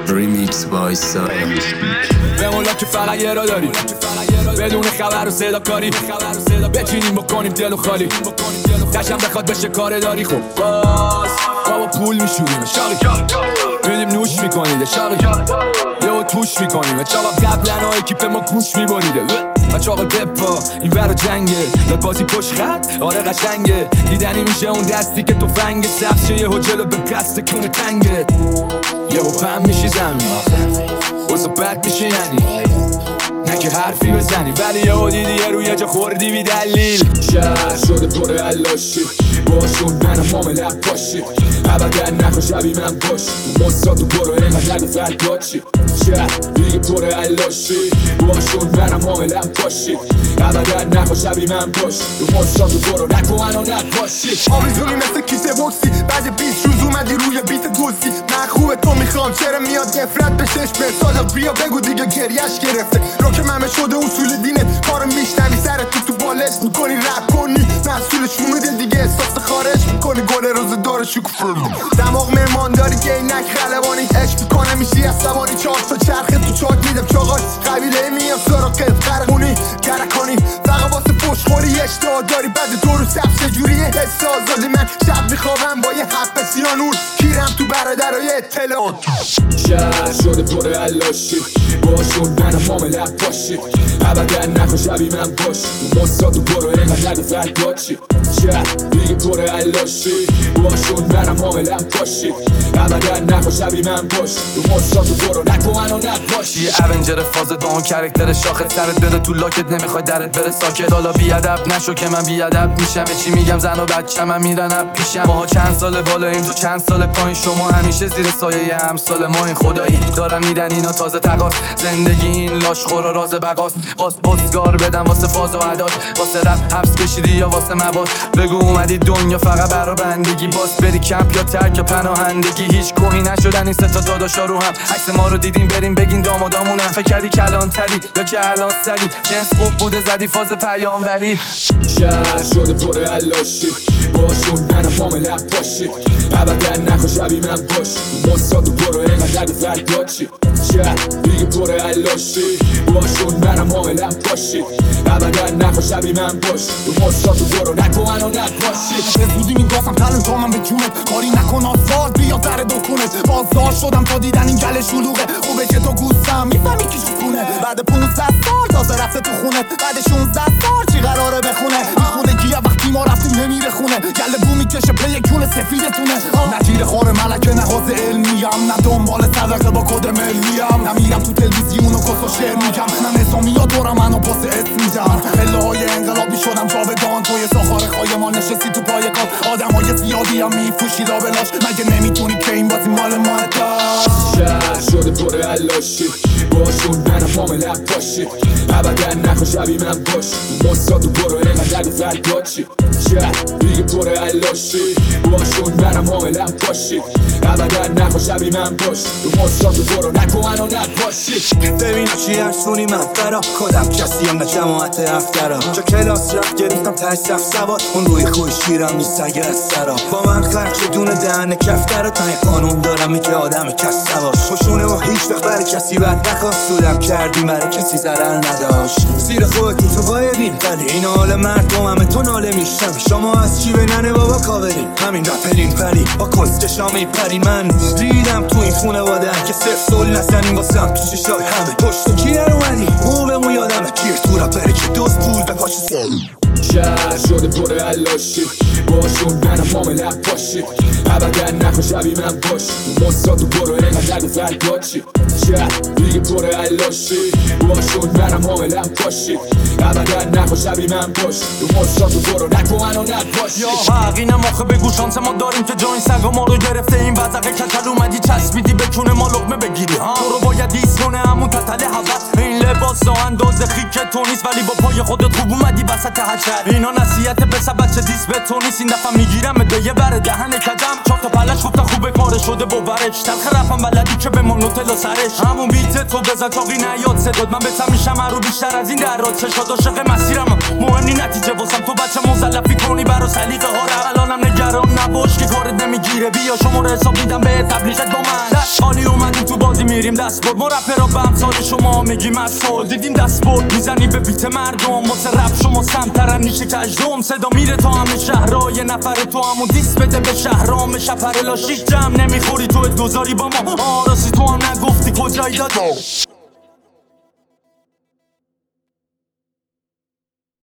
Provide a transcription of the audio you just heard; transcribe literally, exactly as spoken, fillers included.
ریمیکس بای سایه بمولا که فقط یه را داری بدون خبر و صدا کاری بچینیم بکنیم دل و خالی تشم بخواد بشه کار داری خب باز بابا پول میشوریم شاقی میدیم نوش میکنیده شاقی یهو توش میکنیم چاقا قبلن های کیپ ما گوش میبریده و چاقا دپا این ور جنگه لباسی پشت خط آره قشنگه دیدنی میشه اون دستی که تو فنگ سبز شه یهو جلو به قصد کونه تنگه یهو پم میشی زمین واسه بد میشه یعنی نه که حرفی بزنی ولی یهو دیدی یه روی جا خوردی بی دلیل شهر شده پر علاشی باشون منم معاملت باشی ابدا نخوا شبیه من باش مصا تو برو اینقدر نگو فرداد چی شهر دیگه پر علاشی باشون منم معاملت باشی ابدا نخوا شبیه من باش مصا تو برو نکو منو نباشی آویزونی مثل کیسه بوکسی بعد بیست روز اومدی روی بیت دوستی من خوبه تو میخوام چرا میاد نفرت به چشم صادق بیا بگو دیگه گریش گرفته رو که ممه شده اصول دینت کارو میشنوی سرت تو تو بالش میکنی رپ کنی محصولش اومده دیگه احساس خارج میکنی گل روز داره شکوفه دماغ مهمان داری که اینک خلبانی عشق میکنه میشی عصبانی چهار تا چرخه تو چاک میدم چاقاش قبیله میام سراغت قرقونی گرکانی فقط واسه فوش خوری اشتها داری بعد دو رو سبز چجوریه حس آزادی من شب میخوابم با یه حب سیانور کیرم تو برادرای اطلاعات شهر شده پر علاشی باشون منم معاملت باشی ابدا نخوا شبیه من باش مصا تو برو اینقدر نگو فرداد چی شهر دیگه پر علاشی باشون منم معاملت باشی ابدا نخوا شبیه من باش مصا تو برو نکو منو نباشی یه اونجر فاز دان کرکتر شاخه سرت بره تو لاکت نمیخوای درت بره ساکت حالا بیادب نشو که من بیادب میشم چی میگم زن و بچه من میرنم پیشم ماها چند سال بالاییم تو چند سال پایین شما همیشه زیر سایه همسال ما این خدایی دارن میدن اینا تازه تقاس زندگی این لاش خور و راز بقاس باز بازگار بدم واسه فاز و عداد واسه رپ حبس کشیدی یا واسه مواد بگو اومدی دنیا فقط برا بندگی باز بری کمپ یا ترک یا پناهندگی هیچ کوهی نشدن این ستا داداشا رو هم عکس ما رو دیدیم بریم بگین دامادامونم فکر کردی کلان تری یا که الان سری جنس خوب بوده زدی فاز پیام وری شهر شده پر علاشی باشون منم معاملت باشی ابدا نخوا شبیه من باش مصا تو برو اینقدر نگو فرداد چی شهر دیگه پر علاشی باشون منم معاملت باشی ابدا نخوا شبیه من باش مصا تو برو نکو منو نباشی به زودی میگفتم تلن تا من به جونت کاری نکن آسفالت بیا در دکونت بازدار شدم تا دیدن این گل شلوغه خوبه که تو گوستم میفهمی کی شکونه بعد پونزده سال تازه رفته تو خونت بعد شونزده سال چی قراره بخونه میخونه گیه وقتی ما رفتیم نمیره خونه گل بو میکشه پی یک جون سفیدتونه نه تیر خور ملکه نه حوز علمیم نه دنبال صدقه با کد ملیم نه میرم تو تلویزیون و کس و شعر میگم نه نظامی ها دورم منو پاس اسم میدم پله های انقلابی شدم جاودان توی ساخار خای ما نشستی تو پای کار آدم های زیادی هم میفوشی لابلاش مگه نمیتونی که این بازی مال ما داشت شهر شده پر علاشی باشون منم معاملت باشی ابدا نخوا شبیه من باش مصا تو برو اینقدر نگو فرداد چی شهر دیگه پر علاشی باشون منم معاملت باشی ابدا نخوا شبیه من باش مصا تو برو نکو منو نباشی ببینم چی ارسونی من برا کدم کسی هم نه جماعت افترا چا کلاس رفت گرفتم ترسف سواد اون روی خوش شیرم نیست اگر از سرا با من خرچه دونه دهن کفتر تا این قانون دارم میگه آدم کس سواش خوشونه و هیچ وقت برای کسی بد نخواست سودم کردیم برای کسی ضرر نداشت زیر خودتون تو قایدین ولی این حال مردم همه تو ناله میشم شما از چی بننه بابا کاورین همین رپرین پری با کسکشامی پری من ریدم تو این خونه وادن که صرف سول نزنیم واسم تو ششای همه پشت کی در اومدی مو به مو یادمه گیر تو رپری که دوست پول به پاش سال شهر شده پر علاشی باشون منم معاملت باشی ابدا نخوا شبیه من باش مصا تو برو اینقدر نگو فرداد چی شهر دیگه پر علاشی باشون منم معاملت باشی ابدا نخوا شبیه من باش مصا تو برو نکو منو نباشی یا حق اینم آخه بگو شانس ما داریم که جای سگا ما رو گرفته این وزقه کچل اومدی چسبیدی به چونه ما لقمه بگیری ها تو رو باید ایس کنه همون تتل حوض این لباس ها اندازه خیک تو نیست ولی با پای خودت خوب اومدی وسط حشر اینا نصیحت پسر بچه دیس به تو نیست این دفعه میگیرم به یه بره دهن کجم چهار تا پلش گفتن خوبه کاره شده باورش تلخ رفم بلدی که به من نوتل و سرش همون بیت تو بزن چاقی نیاد صداد من بتم میشم رو بیشتر از این درات چشاد عاشق مسیرم مهمی نتیجه واسم تو بچه مزلفی کنی برا سلیقه ها رو الانم نگران نباش که کارت نمیگیره بیا شما رو حساب میدم به تبلیغت با من حالی اومدیم تو باز بازی میریم دست برد ما رپرها به امثال شما میگیم اطفال دیدیم دست برد میزنی به بیت مردم واسه رپ شما سمترن نیشه کجدم صدا میره تا همه شهرها یه نفر تو همون دیس بده به شهرام شپر لاشیک جمع نمیخوری تو دوزاری با ما آراسی تو هم نگفتی کجایی دادا